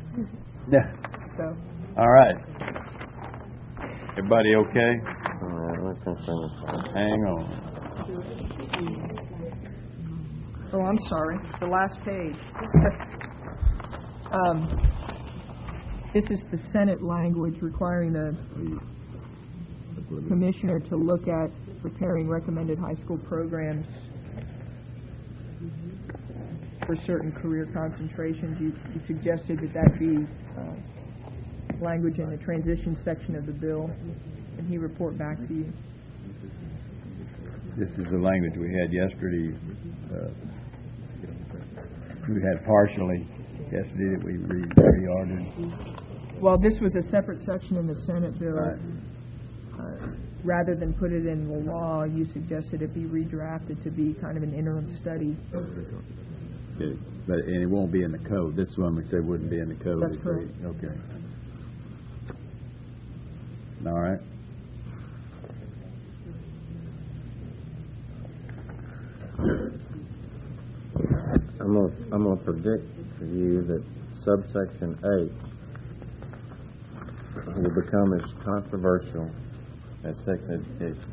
Yeah. So. All right. Everybody okay? All right, let's continue. Hang on. Oh, I'm sorry. The last page. This is the Senate language requiring the commissioner to look at preparing recommended high school programs for certain career concentrations. You suggested that be language in the transition section of the bill, and he report back to you. This is the language we had yesterday. We had partially yesterday that we reordered. Well, this was a separate section in the Senate bill. Right. Rather than put it in the law, you suggested it be redrafted to be kind of an interim study. And it won't be in the code. This one we said wouldn't be in the code. That's correct. Okay. All right. I'm gonna predict for you that subsection 8 will become as controversial as sex education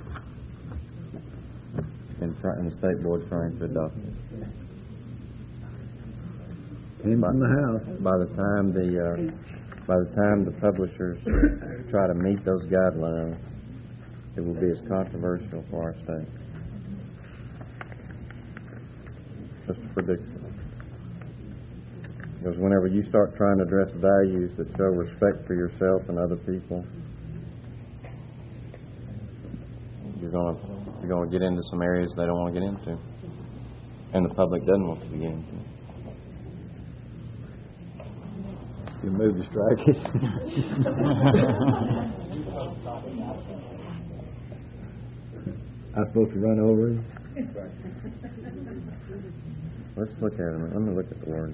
in the state board trying to adopt it. Came from the House. By the time the publishers try to meet those guidelines, it will be as controversial for our state. Just a prediction. Because whenever you start trying to address values that show respect for yourself and other people, you're going to get into some areas they don't want to get into, and the public doesn't want to get into. You move to strike it. I'm supposed to run over him? Let's look at them. Let me look at the words.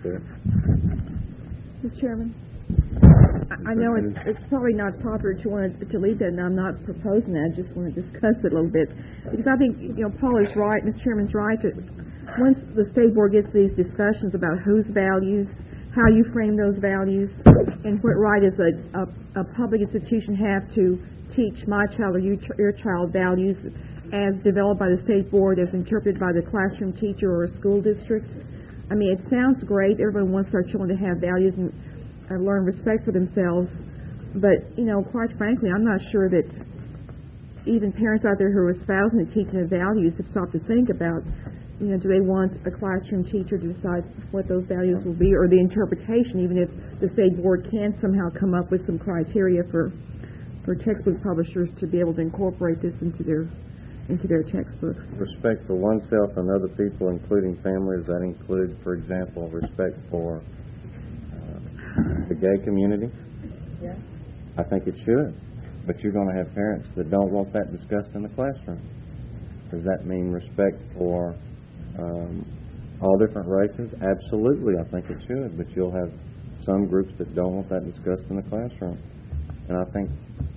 Mr. Chairman, I know it's probably not popular to leave that, and I'm not proposing that. I just want to discuss it a little bit. Because I think, Paul is right, Mr. Chairman's right, that once the state board gets these discussions about whose values, how you frame those values, and what right does a public institution have to teach my child or your child values as developed by the state board, as interpreted by the classroom teacher or a school district. I mean, it sounds great. Everybody wants our children to have values and learn respect for themselves. But, quite frankly, I'm not sure that even parents out there who are espousing the teaching of values have stopped to think about, do they want a classroom teacher to decide what those values will be, or the interpretation, even if the state board can somehow come up with some criteria for textbook publishers to be able to incorporate this into their textbooks. Respect for oneself and other people, including family. Does that include, for example, respect for the gay community? Yeah. I think it should. But you're going to have parents that don't want that discussed in the classroom. Does that mean respect for all different races? Absolutely, I think it should. But you'll have some groups that don't want that discussed in the classroom. And I think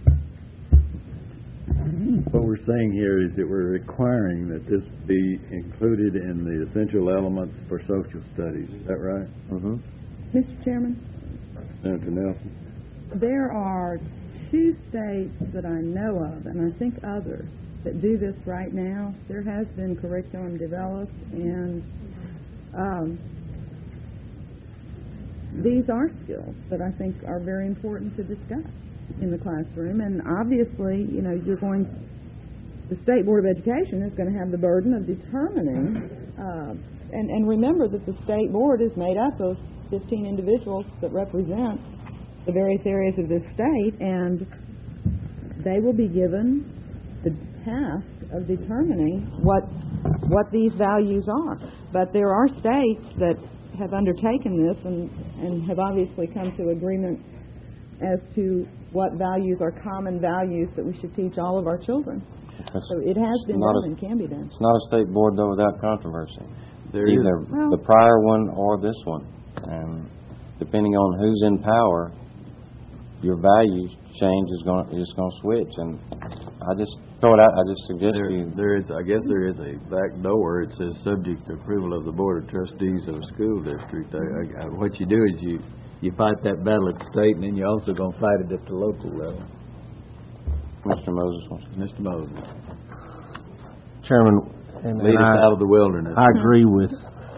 what we're saying here is that we're requiring that this be included in the essential elements for social studies. Is that right? Mm-hmm. Mr. Chairman? Senator Nelson? There are 2 states that I know of, and I think others, that do this right now. There has been curriculum developed, and these are skills that I think are very important to discuss in the classroom. And obviously, the State Board of Education is going to have the burden of determining, and remember that the State Board is made up of 15 individuals that represent the various areas of this state, and they will be given the task of determining what these values are. But there are states that have undertaken this and have obviously come to agreement as to what values are common values that we should teach all of our children. So it has been done and can be done. It's not a state board, though, without controversy. Either Well, the prior one or this one. And depending on who's in power, your values change is going to switch. And I just throw it out. I just suggest there is a back door. It says subject to approval of the Board of Trustees of a school district. What you do is you fight that battle at the state, and then you're also going to fight it at the local level. Mr. Moses wants to. Mr. Moses, Chairman, and lead us I, out of the wilderness. I agree with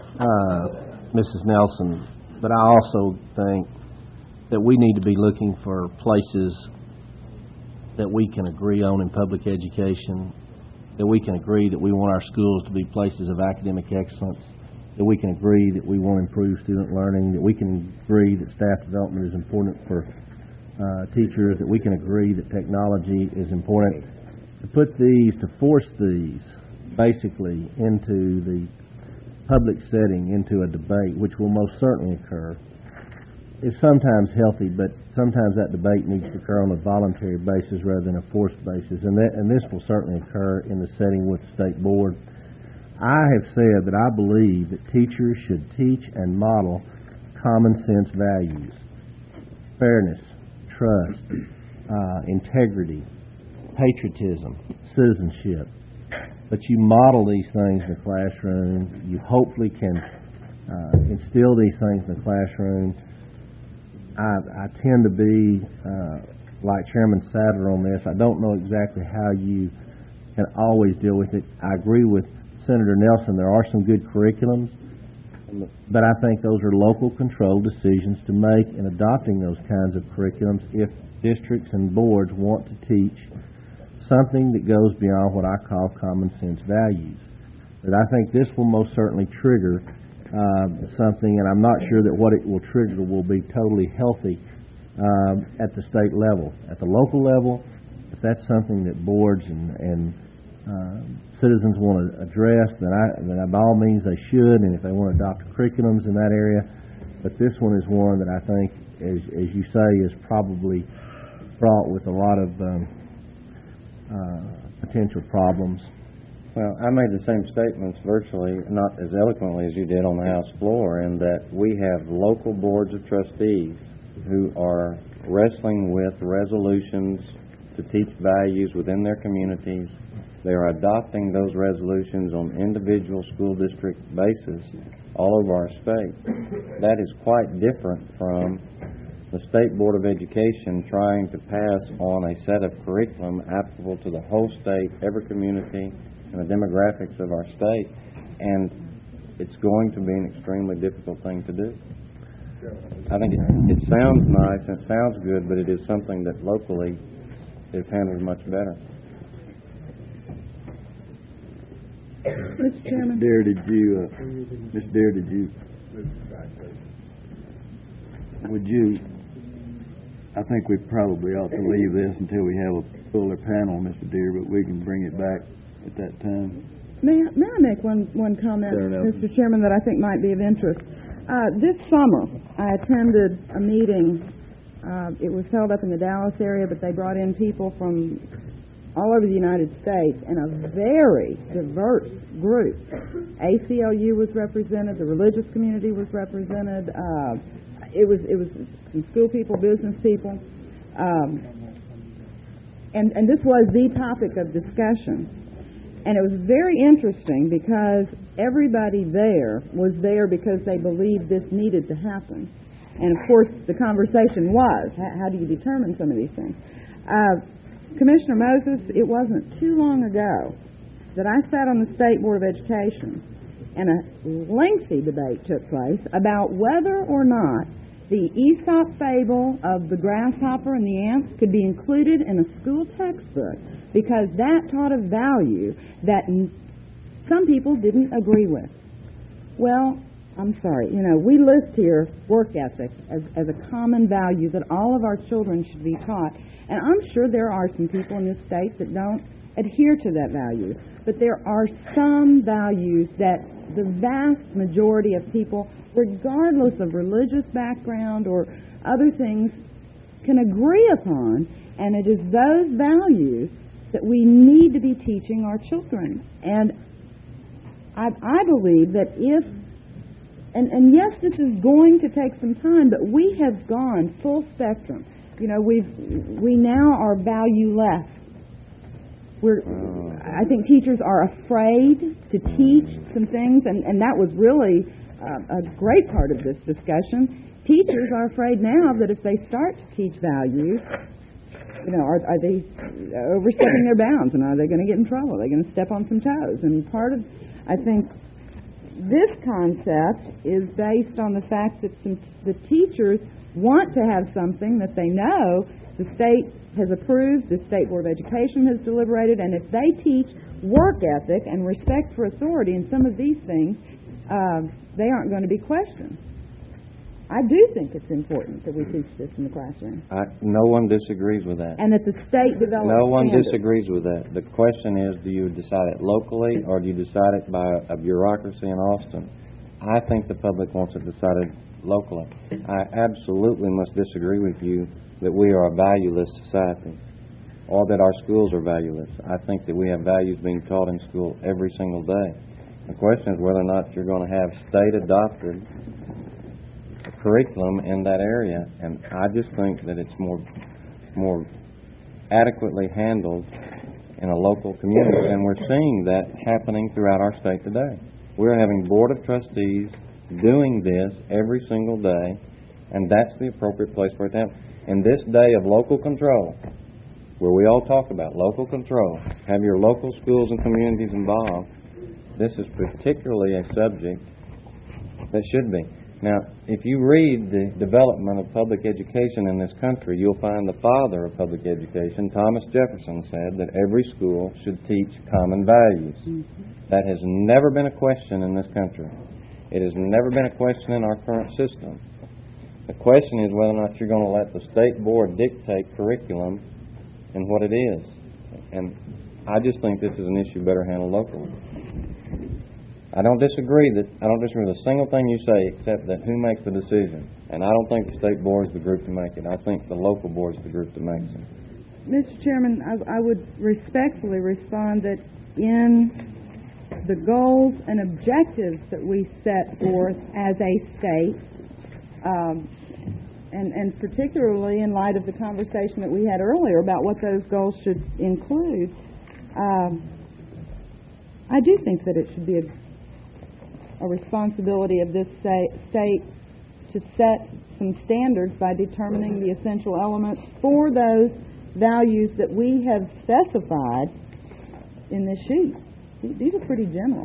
Mrs. Nelson, but I also think that we need to be looking for places that we can agree on in public education, that we can agree that we want our schools to be places of academic excellence, that we can agree that we want to improve student learning, that we can agree that staff development is important for teachers, that we can agree that technology is important. To force these basically into the public setting, into a debate, which will most certainly occur, is sometimes healthy, but sometimes that debate needs to occur on a voluntary basis rather than a forced basis, and this will certainly occur in the setting with the state board. I have said that I believe that teachers should teach and model common sense values: fairness, trust, integrity, patriotism, citizenship. But you model these things in the classroom. You hopefully can instill these things in the classroom. I tend to be like Chairman Sadler on this. I don't know exactly how you can always deal with it. I agree with Senator Nelson. There are some good curriculums, but I think those are local control decisions to make in adopting those kinds of curriculums if districts and boards want to teach something that goes beyond what I call common sense values. But I think this will most certainly trigger something, and I'm not sure that what it will trigger will be totally healthy at the state level. At the local level, if that's something that boards and citizens want to address, then by all means they should, and if they want to adopt curriculums in that area. But this one is one that I think, as you say, is probably fraught with a lot of potential problems. Well, I made the same statements virtually, not as eloquently as you did on the House floor, in that we have local boards of trustees who are wrestling with resolutions to teach values within their communities. They are adopting those resolutions on individual school district basis all over our state. That is quite different from the State Board of Education trying to pass on a set of curriculum applicable to the whole state, every community, and the demographics of our state. And it's going to be an extremely difficult thing to do. I think it sounds nice and it sounds good, but it is something that locally is handled much better. Mr. Chairman. Mr. Deere, I think we probably ought to leave this until we have a fuller panel, Mr. Deere, but we can bring it back at that time. May I make one comment, Mr. Chairman, that I think might be of interest? This summer, I attended a meeting. It was held up in the Dallas area, but they brought in people from all over the United States, and a very diverse group. ACLU was represented, the religious community was represented, it was some school people, business people, and this was the topic of discussion. And it was very interesting because everybody there was there because they believed this needed to happen. And of course, the conversation was, how do you determine some of these things? Commissioner Moses, it wasn't too long ago that I sat on the State Board of Education and a lengthy debate took place about whether or not the Aesop fable of the grasshopper and the ants could be included in a school textbook because that taught a value that some people didn't agree with. Well, I'm sorry, we list here work ethic as a common value that all of our children should be taught. And I'm sure there are some people in this state that don't adhere to that value. But there are some values that the vast majority of people, regardless of religious background or other things, can agree upon. And it is those values that we need to be teaching our children. And I believe that if and yes, this is going to take some time, but we have gone full spectrum. We now are value-less. I think teachers are afraid to teach some things, and that was really a great part of this discussion, teachers are afraid now that if they start to teach values, are they overstepping their bounds, and are they going to get in trouble? Are they going to step on some toes? And part of, I think, this concept is based on the fact that the teachers want to have something that they know the state has approved, the State Board of Education has deliberated, and if they teach work ethic and respect for authority and some of these things, they aren't going to be questioned. I do think it's important that we teach this in the classroom. No one disagrees with that. And that the state develops No one standards. disagrees with that. The question is, do you decide it locally or do you decide it by a bureaucracy in Austin? I think the public wants it decided locally. I absolutely must disagree with you that we are a valueless society or that our schools are valueless. I think that we have values being taught in school every single day. The question is whether or not you're going to have state-adopted curriculum in that area, and I just think that it's more adequately handled in a local community, and we're seeing that happening throughout our state today. We're having Board of Trustees doing this every single day, and that's the appropriate place for it to happen. In this day of local control, where we all talk about local control, have your local schools and communities involved, this is particularly a subject that should be. Now, if you read the development of public education in this country, you'll find the father of public education, Thomas Jefferson, said that every school should teach common values. That has never been a question in this country. It has never been a question in our current system. The question is whether or not you're going to let the state board dictate curriculum and what it is. And I just think this is an issue better handled locally. I don't disagree with a single thing you say except that who makes the decision. And I don't think the state board is the group to make it. I think the local board is the group that makes it. Mr. Chairman, I would respectfully respond that in the goals and objectives that we set forth as a state, and particularly in light of the conversation that we had earlier about what those goals should include, I do think that it should be a responsibility of this state to set some standards by determining the essential elements for those values that we have specified in this sheet. These are pretty general.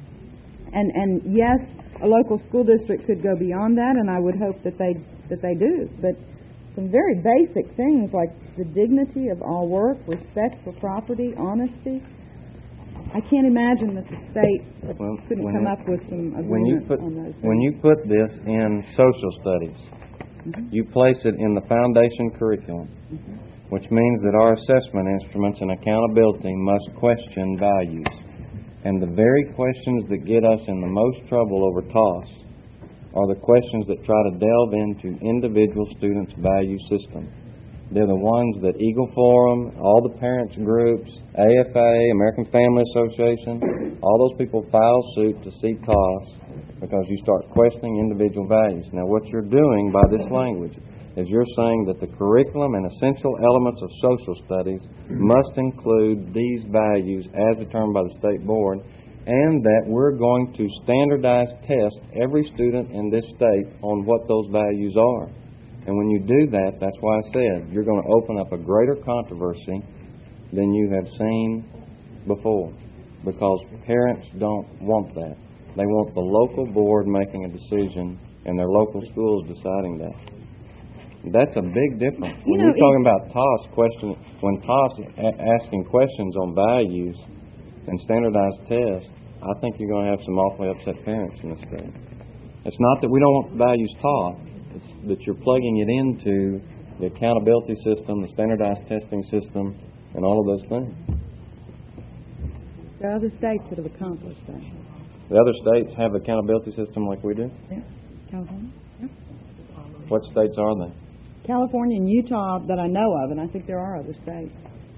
And yes, a local school district could go beyond that, and I would hope that they do. But some very basic things like the dignity of all work, respect for property, honesty, I can't imagine that the state couldn't come up with some agreement on those things. When you put this in social studies, you place it in the foundation curriculum, which means that our assessment instruments and accountability must question values. And the very questions that get us in the most trouble over TOS are the questions that try to delve into individual students' value system. They're the ones that Eagle Forum, all the parents groups, AFA, American Family Association, all those people file suit to see TOS because you start questioning individual values. Now, what you're doing by this language is you're saying that the curriculum and essential elements of social studies must include these values as determined by the state board, and that we're going to standardize test every student in this state on what those values are. And when you do that, that's why I said you're going to open up a greater controversy than you have seen before, because parents don't want that. They want the local board making a decision and their local schools deciding that. That's a big difference. When you're talking about TOS when TOS is asking questions on values and standardized tests, I think you're going to have some awfully upset parents in this state. It's not that we don't want values taught. It's that you're plugging it into the accountability system, the standardized testing system, and all of those things. There are other states that have accomplished that. The other states have an accountability system like we do? Yeah. California. Yeah. What states are they? California and Utah that I know of, and I think there are other states.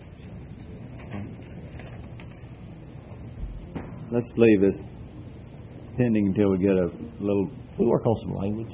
Let's leave this pending until we get a little... We'll work on some language.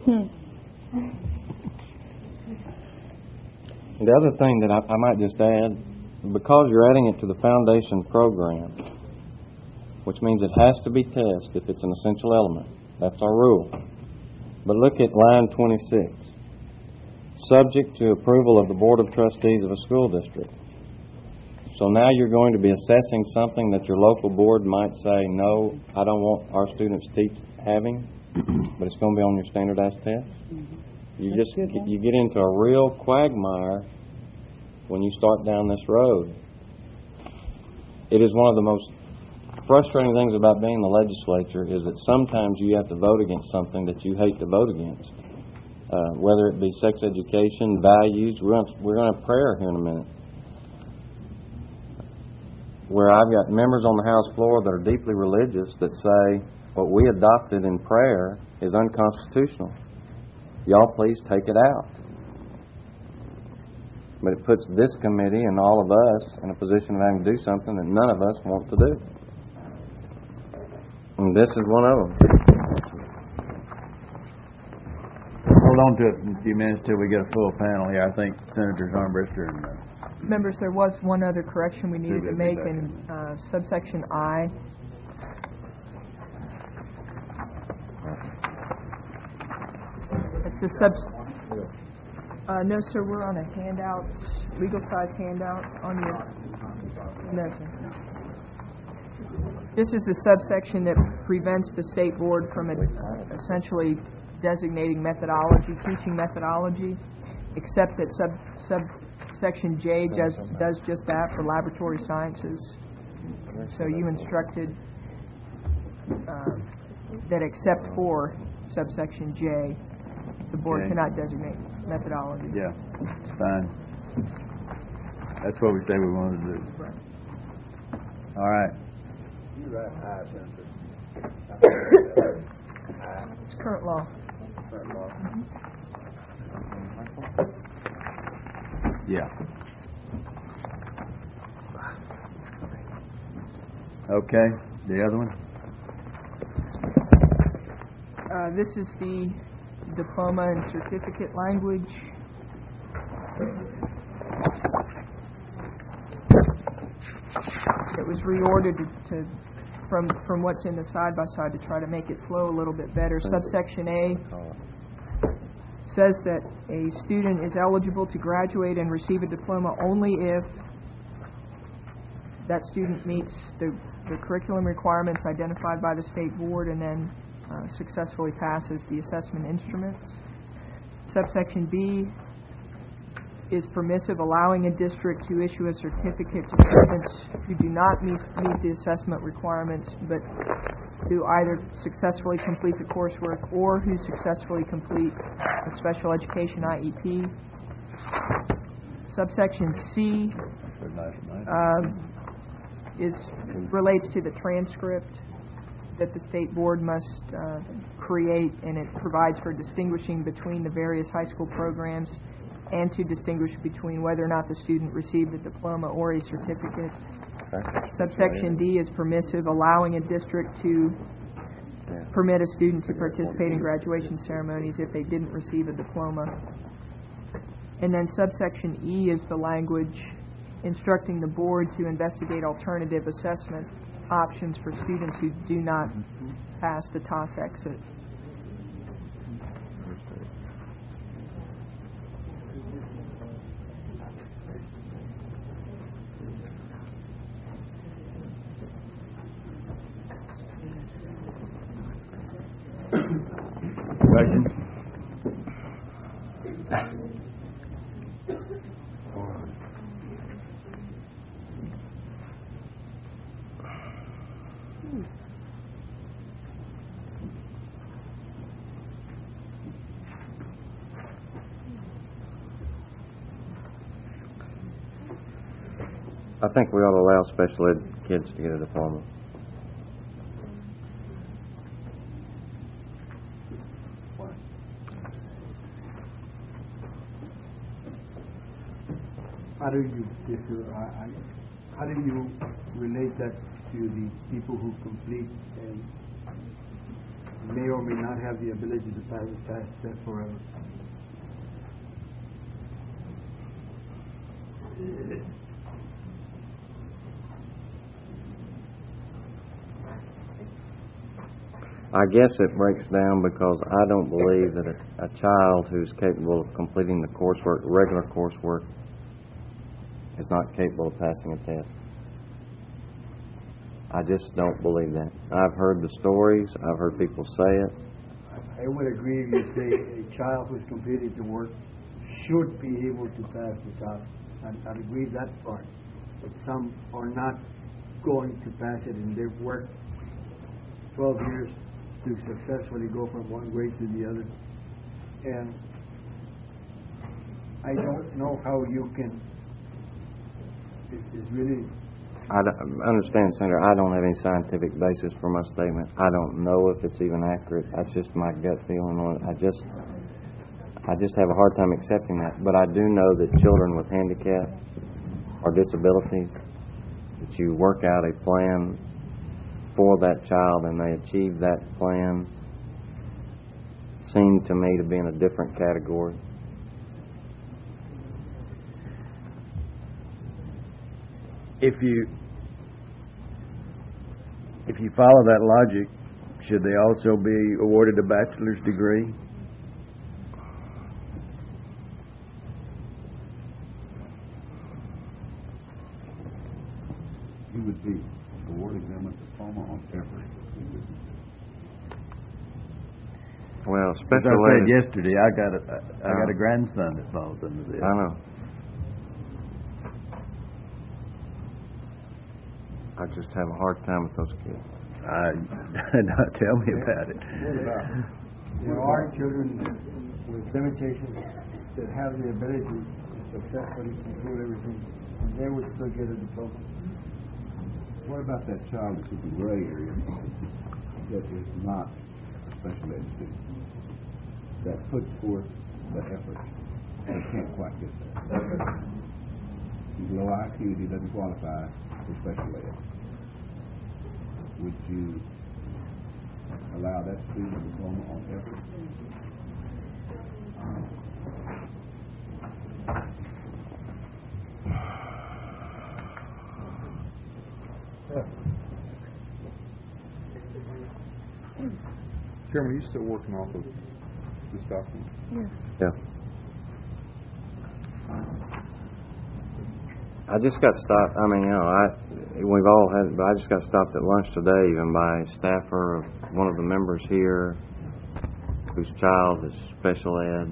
The other thing that I might just add, because you're adding it to the foundation program, which means it has to be tested if it's an essential element. That's our rule. But look at line 26. Subject to approval of the Board of Trustees of a school district. So now you're going to be assessing something that your local board might say, no, I don't want our students having, but it's going to be on your standardized test. You get into a real quagmire when you start down this road. It is one of the most frustrating things about being in the legislature is that sometimes you have to vote against something that you hate to vote against. Whether it be sex education, values, we're going to have prayer here in a minute. Where I've got members on the House floor that are deeply religious that say what we adopted in prayer is unconstitutional. Y'all please take it out. But it puts this committee and all of us in a position of having to do something that none of us want to do. And this is one of them. Hold on to it in a few minutes till we get a full panel here. I think Senators Armbruster and... Members, there was one other correction we needed to make in subsection I. It's the no, sir, we're on a handout, legal size handout on your... No, sir. This is the subsection that prevents the state board from essentially designating methodology, teaching methodology, except that subsection J does just that for laboratory sciences. So you instructed that except for subsection J, the board cannot designate methodology. Yeah, fine. That's what we say we wanted to do. Right. All right. It's current law. Yeah. Okay, the other one? This is the diploma and certificate language. It was reordered from what's in the side-by-side to try to make it flow a little bit better. Subsection A says that a student is eligible to graduate and receive a diploma only if that student meets the curriculum requirements identified by the state board and then successfully passes the assessment instruments. Subsection B is permissive, allowing a district to issue a certificate to students who do not meet the assessment requirements but who either successfully complete the coursework or who successfully complete a special education IEP. Subsection C relates to the transcript that the state board must create, and it provides for distinguishing between the various high school programs and to distinguish between whether or not the student received a diploma or a certificate. Subsection D is permissive, allowing a district to permit a student to participate in graduation ceremonies if they didn't receive a diploma. And then subsection E is the language instructing the board to investigate alternative assessment options for students who do not pass the TOS exit. Questions? I think we ought to allow special ed kids to get a diploma. How do you how do you relate that to the people who complete and may or may not have the ability to pass the test forever? I guess it breaks down because I don't believe that a child who's capable of completing the coursework, regular coursework, is not capable of passing a test. I just don't believe that. I've heard the stories. I've heard people say it. I would agree if you say a child who's completed the work should be able to pass the test. I'd agree with that part. But some are not going to pass it, and they've worked 12 years to successfully go from one grade to the other. And I don't know how you can. It's really. I understand, Senator. I don't have any scientific basis for my statement. I don't know if it's even accurate. That's just my gut feeling on it. I just have a hard time accepting that. But I do know that children with handicap or disabilities, that you work out a plan for that child and they achieve that plan, seem to me to be in a different category. If you follow that logic, should they also be awarded a bachelor's degree? You would be awarding them a diploma on effort. Well, As I special said ed. yesterday, I got a grandson that falls into this. I know. I just have a hard time with those kids. Tell me about it. There are children with limitations that have the ability to successfully conclude everything, and they would still get a diploma. What about that child that's in the gray area that is not a special ed student, that puts forth the effort and can't quite get there? He's low IQ, he doesn't qualify for special ed. Would you allow that student a diploma on effort? Chairman, are you still working off of this document? Yeah. I just got stopped. I mean, we've all had, but I just got stopped at lunch today, even by a staffer of one of the members here, whose child is special ed,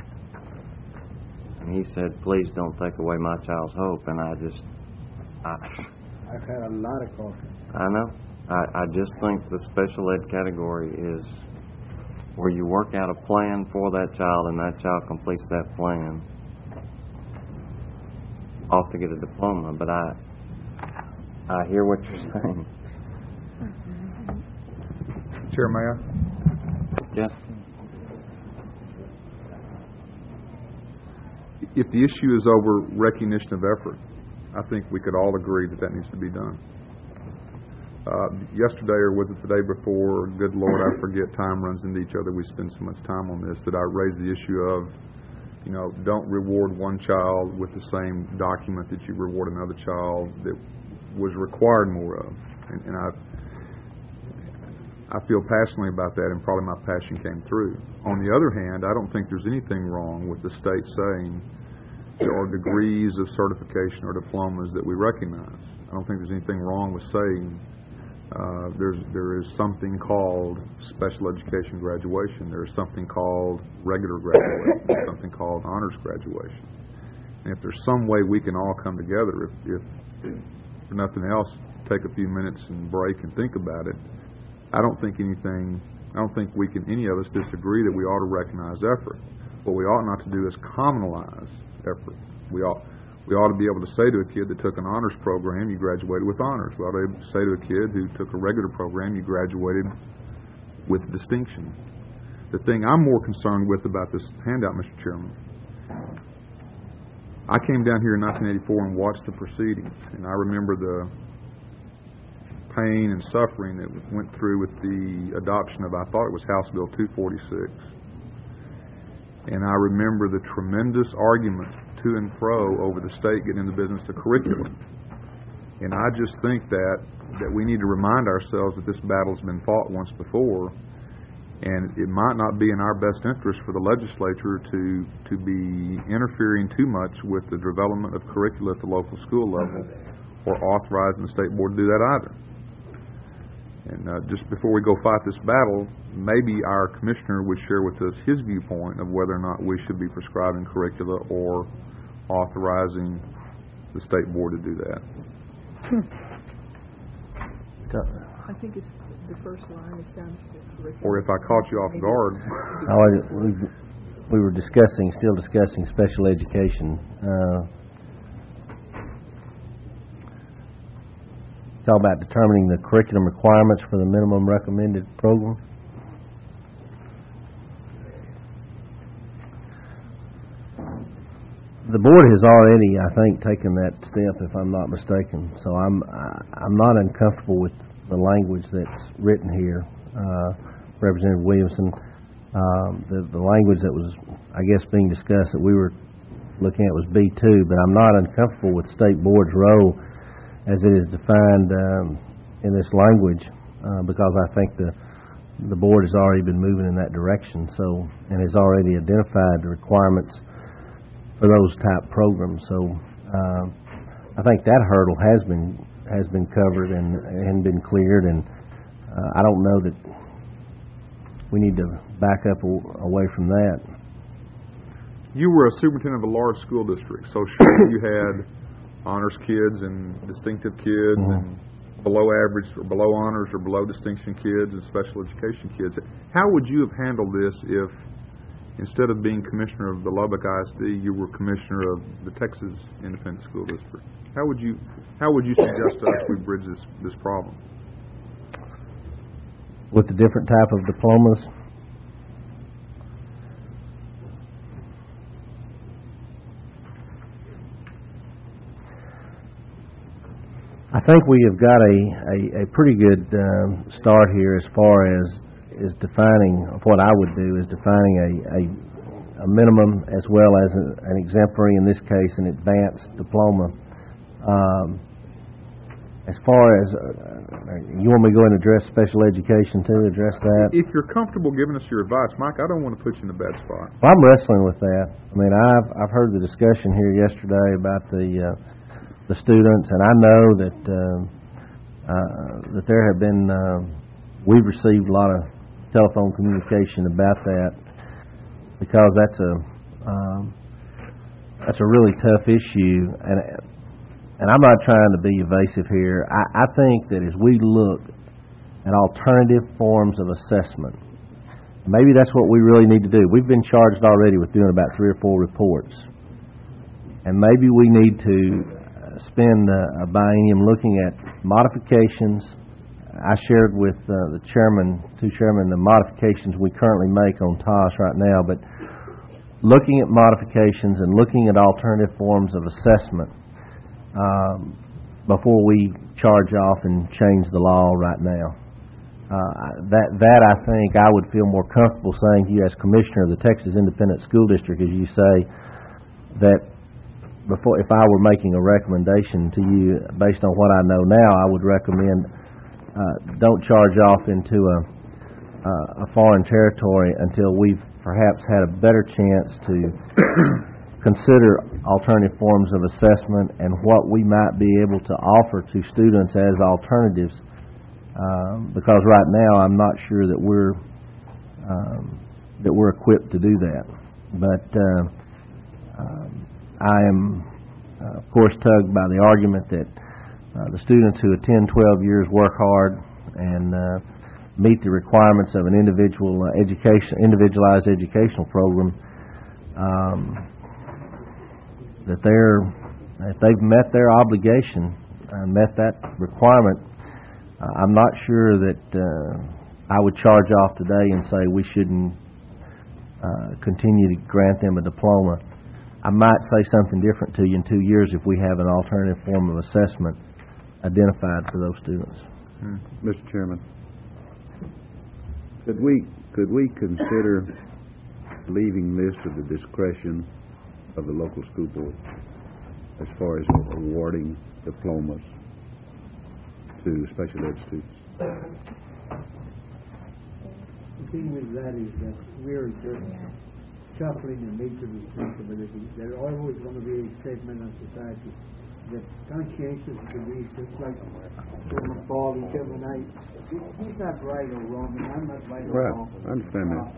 and he said, "Please don't take away my child's hope." And I've had a lot of calls. I know. I just think the special ed category is where you work out a plan for that child, and that child completes that plan, ought to get a diploma. But I hear what you're saying. Chair, may I? Yeah. If the issue is over recognition of effort, I think we could all agree that needs to be done. Yesterday, or was it the day before, good Lord, I forget, time runs into each other, we spend so much time on this, that I raised the issue of, don't reward one child with the same document that you reward another child that was required more of. And I feel passionately about that, and probably my passion came through. On the other hand, I don't think there's anything wrong with the state saying there are degrees of certification or diplomas that we recognize. I don't think there's anything wrong with saying there is something called special education graduation. There is something called regular graduation. There's something called honors graduation. And if there's some way we can all come together, if for nothing else, take a few minutes and break and think about it, I don't think any of us disagree that we ought to recognize effort. What we ought not to do is communalize effort. We ought to be able to say to a kid that took an honors program, you graduated with honors. We ought to be able to say to a kid who took a regular program, you graduated with distinction. The thing I'm more concerned with about this handout, Mr. Chairman, I came down here in 1984 and watched the proceedings, and I remember the pain and suffering that went through with the adoption of, I thought it was House Bill 246. And I remember the tremendous argument to and fro over the state getting in the business of curriculum. And I just think that we need to remind ourselves that this battle's been fought once before, and it might not be in our best interest for the legislature to be interfering too much with the development of curricula at the local school level, or authorizing the state board to do that either. And just before we go fight this battle, maybe our commissioner would share with us his viewpoint of whether or not we should be prescribing curricula or authorizing the state board to do that. I think it's the first line established the curriculum. Or if I caught you off guard. We were still discussing special education. Talk about determining the curriculum requirements for the minimum recommended program. The board has already, I think, taken that step, if I'm not mistaken. So I'm not uncomfortable with the language that's written here, Representative Williamson. The language that was, I guess, being discussed that we were looking at was B2, but I'm not uncomfortable with state board's role as it is defined in this language, because I think the board has already been moving in that direction, and has already identified the requirements for those type programs. So I think that hurdle has been covered and been cleared, and I don't know that we need to back up away from that. You were a superintendent of a large school district, so sure you had honors kids and distinctive kids, and below average or below honors or below distinction kids and special education kids. How would you have handled this if, instead of being commissioner of the Lubbock ISD, you were commissioner of the Texas Independent School District? How would you suggest to us we bridge this problem? With the different type of diplomas? I think we have got a pretty good start here as far as defining. What I would do is defining a minimum as well as an exemplary, in this case an advanced diploma. As far as you want me to go and address special education too, address that? If you're comfortable giving us your advice, Mike, I don't want to put you in a bad spot. Well, I'm wrestling with that. I mean, I've heard the discussion here yesterday about the students, and I know that there have been we've received a lot of telephone communication about that, because that's a really tough issue, and I'm not trying to be evasive here. I think that as we look at alternative forms of assessment, maybe that's what we really need to do. We've been charged already with doing about 3 or 4 reports, and maybe we need to spend a biennium looking at modifications. I shared with the chairman, the modifications we currently make on TOS right now, but looking at modifications and looking at alternative forms of assessment before we charge off and change the law right now. That I think I would feel more comfortable saying to you as Commissioner of the Texas Independent School District, as you say, that before, if I were making a recommendation to you based on what I know now, I would recommend don't charge off into a foreign territory until we've perhaps had a better chance to consider alternative forms of assessment and what we might be able to offer to students as alternatives. Because right now I'm not sure that we're equipped to do that. But I am, of course, tugged by the argument that the students who attend 12 years work hard and meet the requirements of an individualized educational program, that if they've met their obligation and met that requirement, I'm not sure that I would charge off today and say we shouldn't continue to grant them a diploma. I might say something different to you in 2 years if we have an alternative form of assessment identified for those students. Mr. Chairman, could we consider leaving this to the discretion of the local school board as far as awarding diplomas to special ed students. The thing with that is that we're just shuffling a major responsibility. There's always going to be a segment of society that conscientious believes, just like Chairman Paul and Chairman Knight, he's not right or wrong, and I'm not right or wrong. I understand that.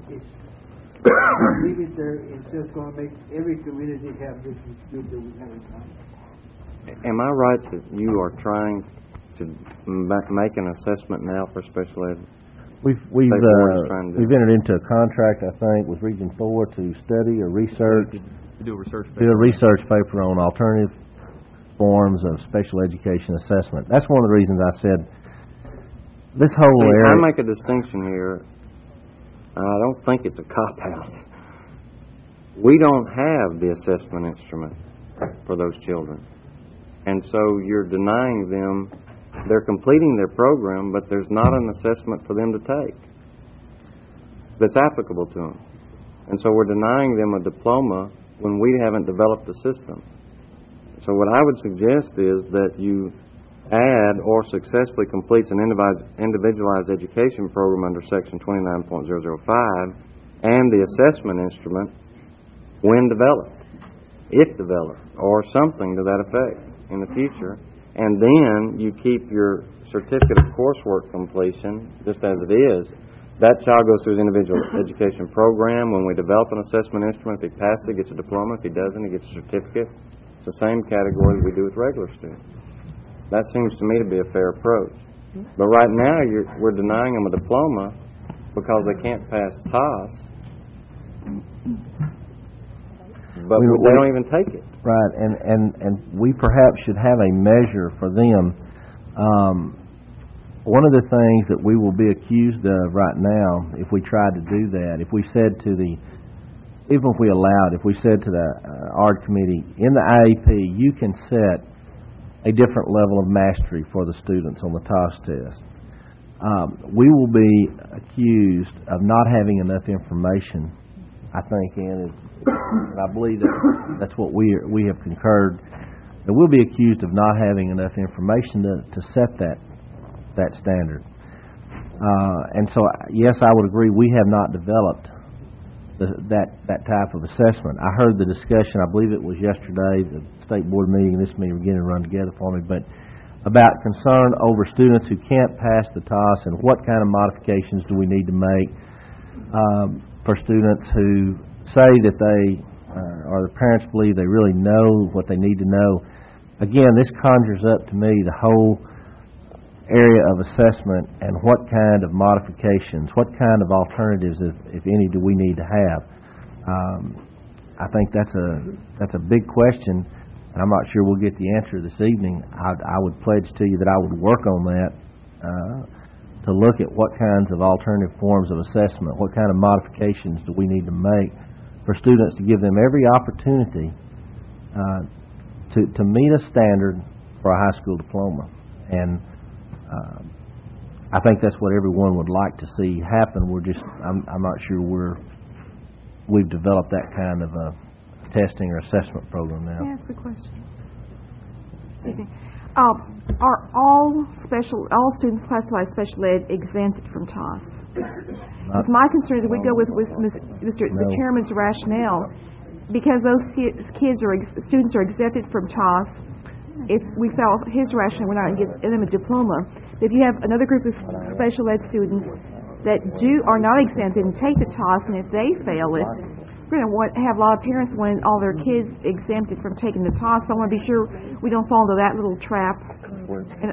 Leave it there, it's just going to make every community have this good that we have in common. Am I right that you are trying to make an assessment now for special ed? We've Board is trying to- entered into a contract, I think, with Region 4 to study or research, Do a research do a research paper on alternative forms of special education assessment. That's one of the reasons I said this whole See, area. I make a distinction here. I don't think it's a cop-out. We don't have the assessment instrument for those children. And so you're denying them, they're completing their program, but there's not an assessment for them to take that's applicable to them. And so we're denying them a diploma when we haven't developed the system. So what I would suggest is that you add or successfully completes an individualized education program under Section 29.005 and the assessment instrument when developed, if developed, or something to that effect in the future. And then you keep your certificate of coursework completion just as it is. That child goes through his individual education program. When we develop an assessment instrument, if he passes it, gets a diploma. If he doesn't, he gets a certificate. It's the same category that we do with regular students. That seems to me to be a fair approach. But right now, we're denying them a diploma because they can't pass TOS. But they don't even take it. Right, and we perhaps should have a measure for them. One of the things that we will be accused of right now, if we tried to do that, if we said to the, even if we allowed, if we said to the ARD committee, in the IEP, you can set a different level of mastery for the students on the TOS test. We will be accused of not having enough information, I think, and I believe that's what we have concurred, that we'll be accused of not having enough information to set that standard. And so, yes, I would agree, we have not developed that type of assessment. I heard the discussion, I believe it was yesterday, the state board meeting and this meeting are beginning to run together for me, but about concern over students who can't pass the TOS and what kind of modifications do we need to make for students who say that they, or the parents believe they really know what they need to know. Again, this conjures up to me the whole area of assessment and what kind of modifications, what kind of alternatives, if any, do we need to have. I think that's a big question, and I'm not sure we'll get the answer this evening. I would pledge to you that I would work on that to look at what kinds of alternative forms of assessment, what kind of modifications do we need to make for students to give them every opportunity to meet a standard for a high school diploma. And I think that's what everyone would like to see happen. I'm not sure we've developed that kind of a testing or assessment program now. Can I ask a question? Excuse me. Are all students classified special ed exempted from TOS? My concern is that we go with the chairman's rationale, because those students are exempted from TOS. If we follow his rationale, we're not going to give them a diploma. If you have another group of special ed students that are not exempted and take the TOS, and if they fail it, we're going to have a lot of parents wanting all their kids exempted from taking the TOS. So I want to be sure we don't fall into that little trap. And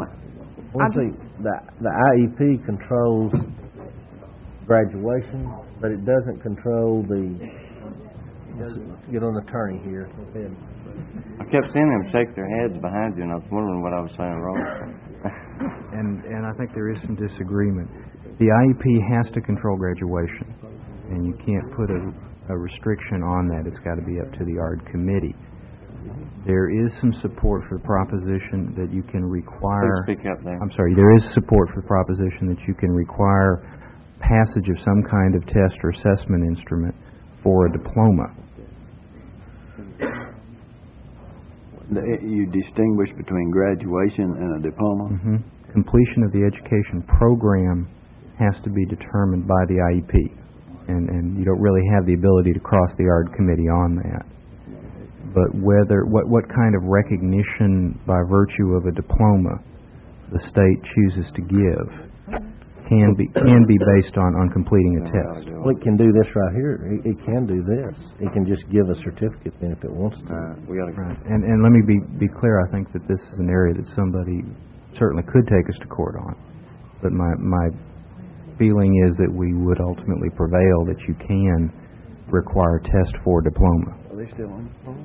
the IEP controls graduation, but it doesn't control the. Let's get an attorney here. Go ahead. I kept seeing them shake their heads behind you, and I was wondering what I was saying wrong. And I think there is some disagreement. The IEP has to control graduation, and you can't put a restriction on that. It's got to be up to the ARD committee. There is some support for the proposition that you can require... Please speak up there. I'm sorry. There is support for the proposition that you can require passage of some kind of test or assessment instrument for a diploma. You distinguish between graduation and a diploma? Mhm. Completion of the education program has to be determined by the IEP, and you don't really have the ability to cross the ARD committee on that. But what kind of recognition by virtue of a diploma the state chooses to give can be based on completing a test. Well, it can do this right here. It can do this. It can just give a certificate then if it wants to. Right. And let me be clear. I think that this is an area that somebody certainly could take us to court on. But my feeling is that we would ultimately prevail that you can require a test for a diploma. Are they still on the phone?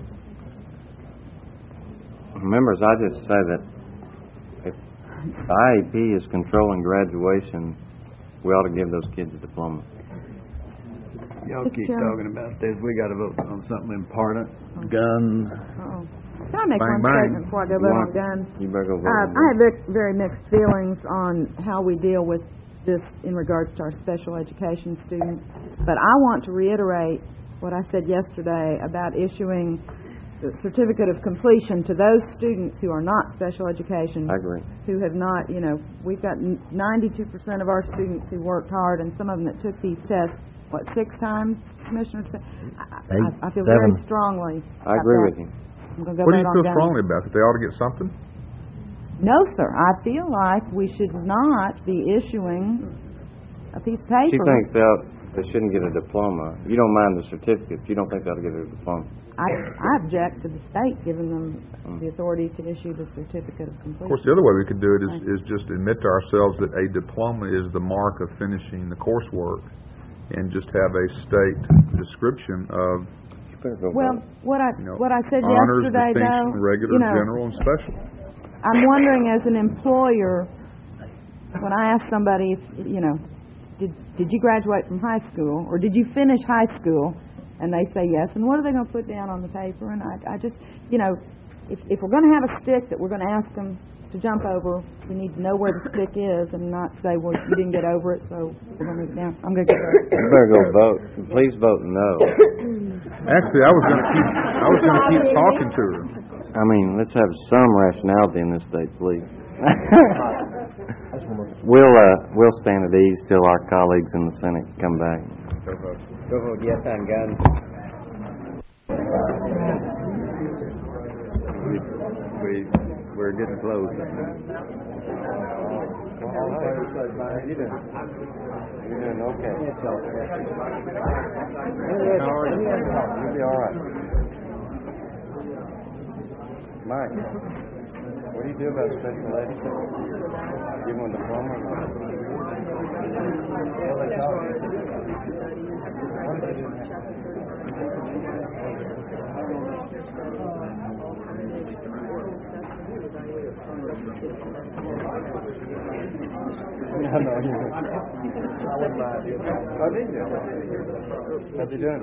Members, I just say that if the IEP is controlling graduation, we ought to give those kids a diploma. Y'all Mr. keep Chairman. talking about this. We got to vote on something important. Guns. Uh-oh. Can I make Bang, one bang. statement before I go vote on guns? You better go vote. I have very mixed feelings on how we deal with this in regards to our special education students. But I want to reiterate what I said yesterday about issuing the certificate of completion to those students who are not special education. I agree. Who have not, we've got 92% of our students who worked hard, and some of them that took these tests, 6 times, Commissioner? I feel very strongly I about agree that. with you. I'm gonna go What do vote you on feel guns. strongly about? That they ought to get something? No, sir. I feel like we should not be issuing a piece of paper. She thinks they shouldn't get a diploma. You don't mind the certificate. You don't think they ought to get a diploma. I object to the state giving them the authority to issue the certificate of completion. Of course, the other way we could do it is just admit to ourselves that a diploma is the mark of finishing the coursework, and just have a state description of Well, what I said honors, yesterday, distinction, though, regular, general, and special. I'm wondering, as an employer, when I ask somebody, did you graduate from high school, or did you finish high school, and they say yes, and what are they going to put down on the paper? And I just, if we're going to have a stick that we're going to ask them to jump over, we need to know where the stick is, and not say, well, you didn't get over it, so we're going to move it down. I'm going to go. You better go vote. Please vote no. Actually, I was going to keep talking to her. I mean, let's have some rationality in this state, please. We'll stand at ease till our colleagues in the Senate come back. Go vote yes on guns. We're getting close. You're doing okay. You'll be all right. Mike, what do you do about special ed? Give them a diploma? How did you? How's he doing?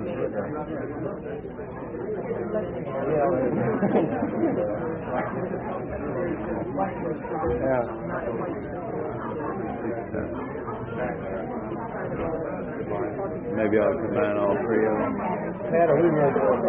Maybe I'll combine all three of them.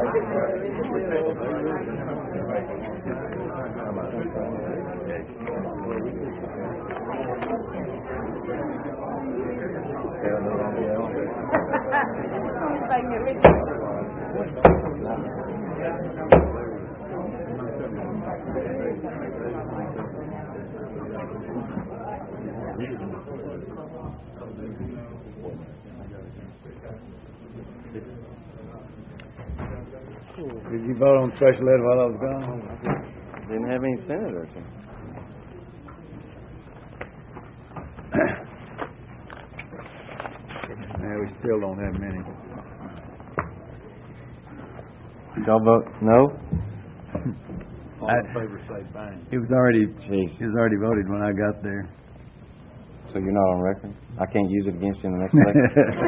Did you vote on special ed while I was gone? Didn't have any senators. Yeah, we still don't have many. Y'all vote no? All in favor say fine. It was already voted when I got there. So you're not on record? I can't use it against you in the next election?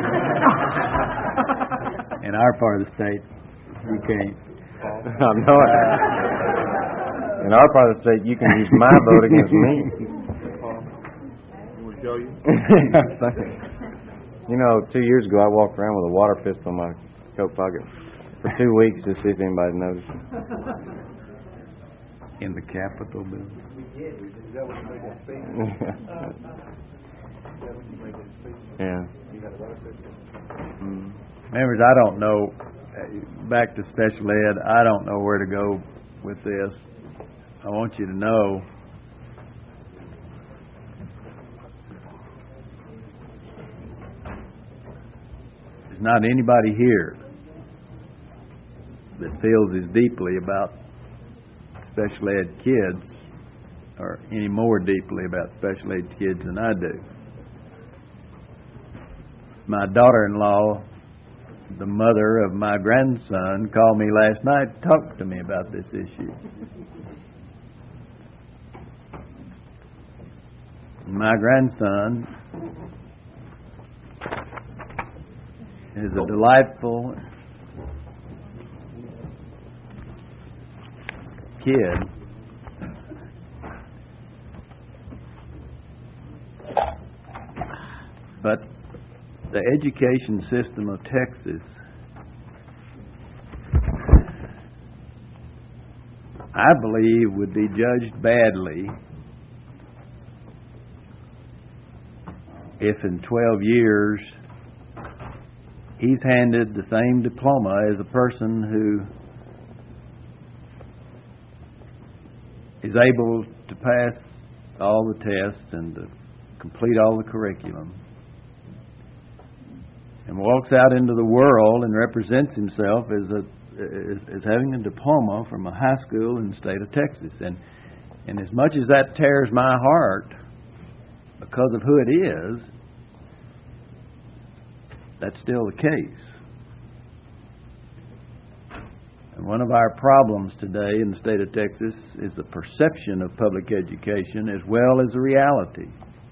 In our part of the state, you can't. I know it. In our part of the state, you can use my vote against me. You want to show you? 2 years ago, I walked around with a water pistol in my coat pocket for 2 weeks to see if anybody noticed. In the Capitol building. Is that when you made that speech? Is that when you made that speech? Yeah. You got a lot of pictures. Members, I don't know, back to special ed, I don't know where to go with this. I want you to know there's not anybody here that feels as deeply about special ed kids or any more deeply about special ed kids than I do. My daughter-in-law, the mother of my grandson, called me last night to talk to me about this issue. My grandson is a delightful kid. But the education system of Texas, I believe, would be judged badly if in 12 years he's handed the same diploma as a person who is able to pass all the tests and to complete all the curriculum, and walks out into the world and represents himself as having a diploma from a high school in the state of Texas. And as much as that tears my heart because of who it is, that's still the case. And one of our problems today in the state of Texas is the perception of public education as well as the reality.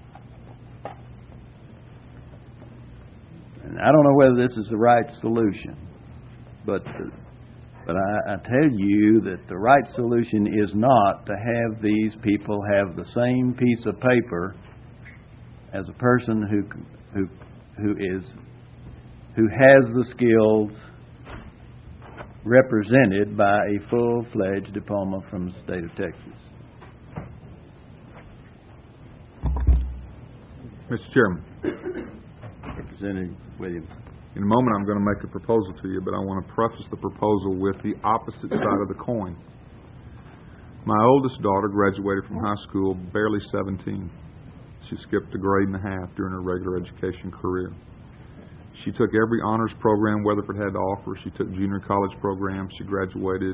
And I don't know whether this is the right solution, but I tell you that the right solution is not to have these people have the same piece of paper as a person who has the skills represented by a full-fledged diploma from the state of Texas. Mr. Chairman. Representative Williams. In a moment I'm going to make a proposal to you, but I want to preface the proposal with the opposite side of the coin. My oldest daughter graduated from high school barely 17. She skipped a grade and a half during her regular education career. She took every honors program Weatherford had to offer. She took junior college programs. She graduated,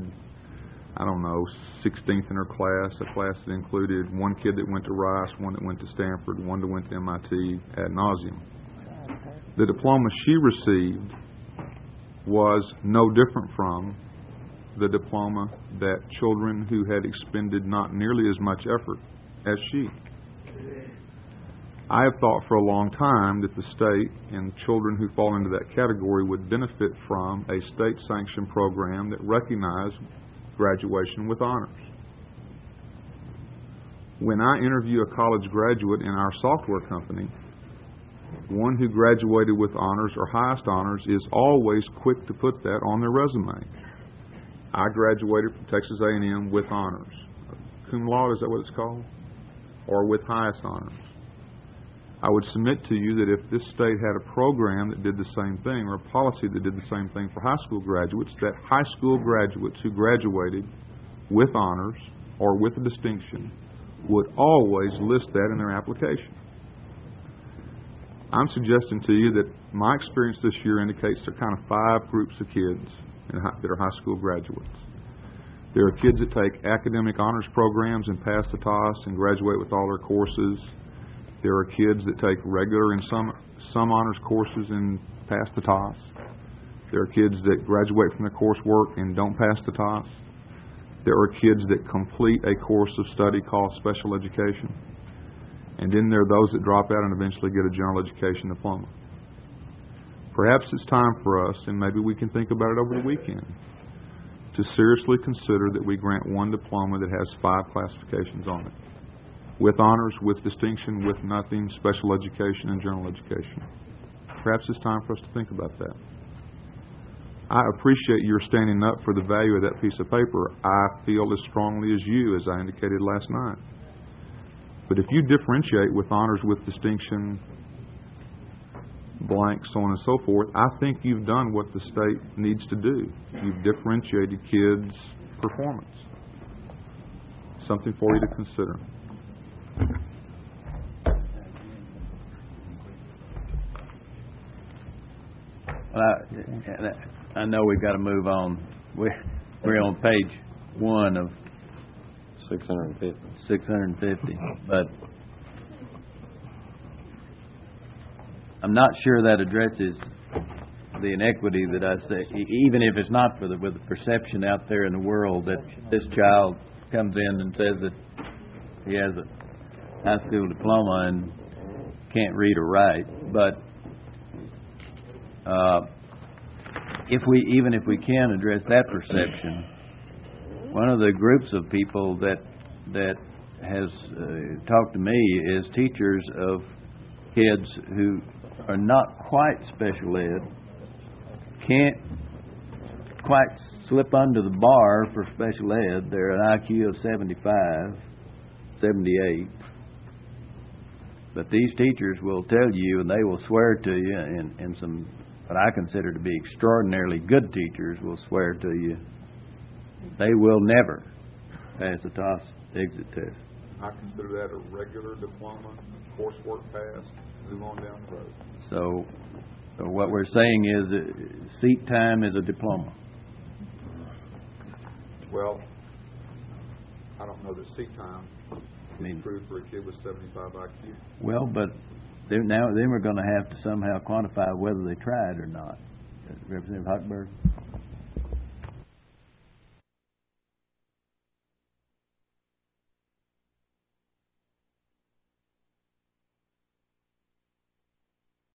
16th in her class, a class that included one kid that went to Rice, one that went to Stanford, one that went to MIT ad nauseum. The diploma she received was no different from the diploma that children who had expended not nearly as much effort as she. I have thought for a long time that the state and children who fall into that category would benefit from a state-sanctioned program that recognized graduation with honors. When I interview a college graduate in our software company, one who graduated with honors or highest honors is always quick to put that on their resume. I graduated from Texas A&M with honors. Cum laude, is that what it's called? Or with highest honors. I would submit to you that if this state had a program that did the same thing, or a policy that did the same thing for high school graduates, that high school graduates who graduated with honors or with a distinction would always list that in their application. I'm suggesting to you that my experience this year indicates there are kind of 5 groups of kids that are high school graduates. There are kids that take academic honors programs and pass the TOS and graduate with all their courses. There are kids that take regular and some honors courses and pass the TOS. There are kids that graduate from their coursework and don't pass the TOS. There are kids that complete a course of study called special education. And then there are those that drop out and eventually get a general education diploma. Perhaps it's time for us, and maybe we can think about it over the weekend, to seriously consider that we grant one diploma that has 5 classifications on it. With honors, with distinction, with nothing, special education, and general education. Perhaps it's time for us to think about that. I appreciate your standing up for the value of that piece of paper. I feel as strongly as you, as I indicated last night. But if you differentiate with honors with distinction, blank, so on and so forth, I think you've done what the state needs to do. You've differentiated kids' performance. Something for you to consider. Well, I know we've got to move on. We're on page 1 of 650, but I'm not sure that addresses the inequity that I say, even if it's not with the perception out there in the world that this child comes in and says that he has a high school diploma and can't read or write. But if we can address that perception, one of the groups of people that has talked to me is teachers of kids who are not quite special ed, can't quite slip under the bar for special ed. They're an IQ of 75, 78. But these teachers will tell you, and they will swear to you, and some what I consider to be extraordinarily good teachers will swear to you, they will never pass a TOS exit test. I consider that a regular diploma, coursework passed, move on down the road. So what we're saying is that seat time is a diploma. Well, I don't know that seat time is true for a kid with 75 IQ. Well, but then we're going to have to somehow quantify whether they tried or not. Representative Hochberg?